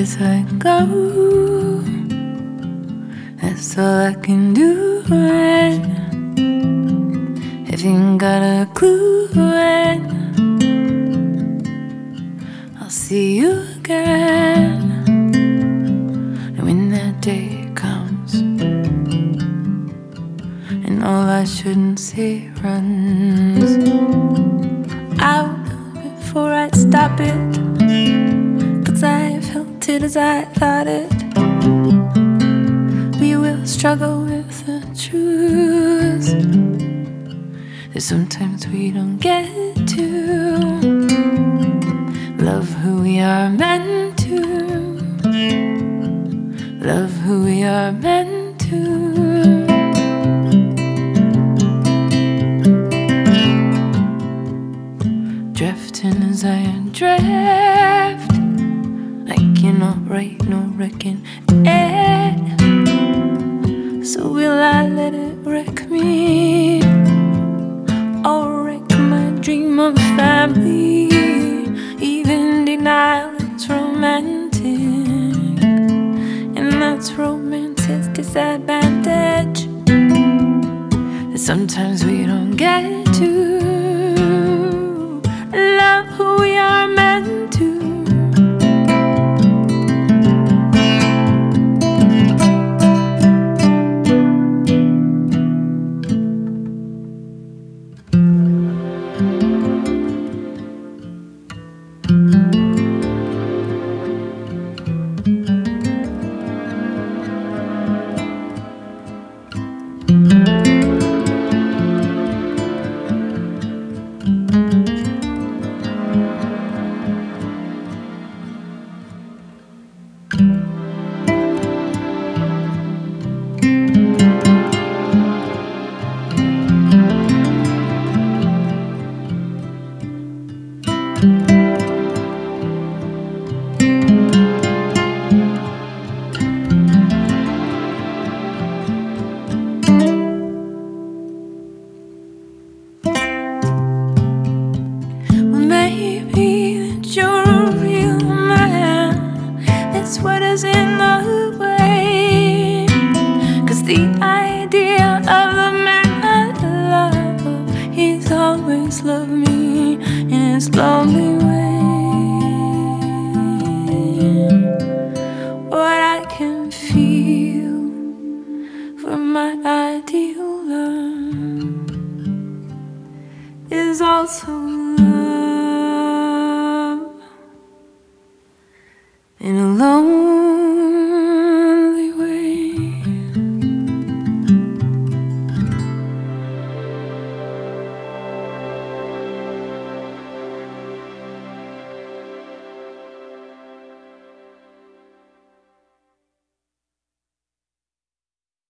as I go. That's all I can do. And haven't got a clue when I'll see you again. And when that day comes and all I shouldn't say runs out before I stop it, 'cause I felt it as I thought it. We will struggle with the truth that sometimes we don't get to love who we are meant to, love who we are meant to. Drifting as I drift, I cannot write no wrecking it. So will I let it wreck me, or wreck my dream of family? Even denial is romantic, and that's romance's disadvantage that sometimes we don't get to love who we are meant to. That's what is in the way, 'cause the idea of the man I love, he's always loved me in his lonely way. What I can feel from my ideal love is also love.